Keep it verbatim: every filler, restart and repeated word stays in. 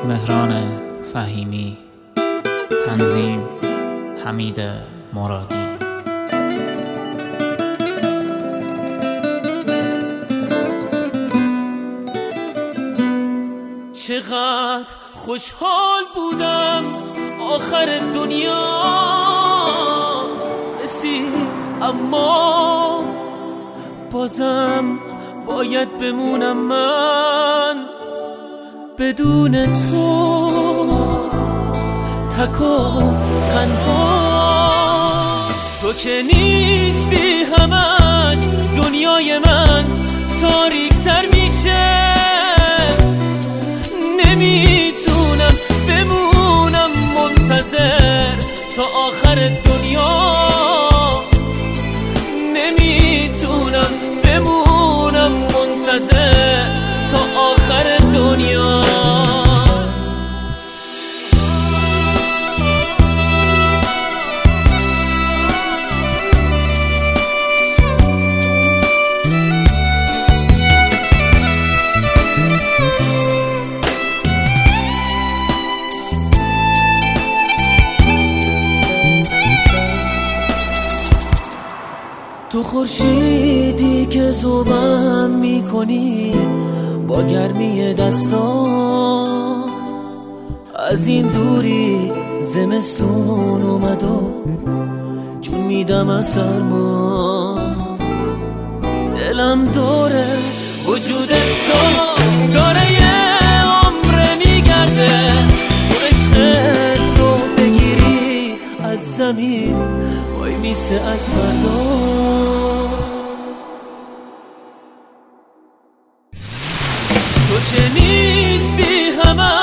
مهران فهیمی، تنظیم حمید مرادی. چقدر خوشحال بودم آخر دنیا رسید، اما بازم باید بمونم من بدون تو، تک و تنها. تو که نیستی همش دنیای من تاریک‌تر میشه، نمیتونم بمونم منتظر تا آخر دنیا، نمیتونم بمونم منتظر تا آخر دنیا. تو خورشیدی که ذوبم میکنی با گرمی دستات، از این دوری زمستون اومد و جون میدم از سرما. دلم دوره وجودت شد، داره یه عمره میگرده، تو عشقت رو بگیری از زمین وای میسته از فردا. تو که نیستی همه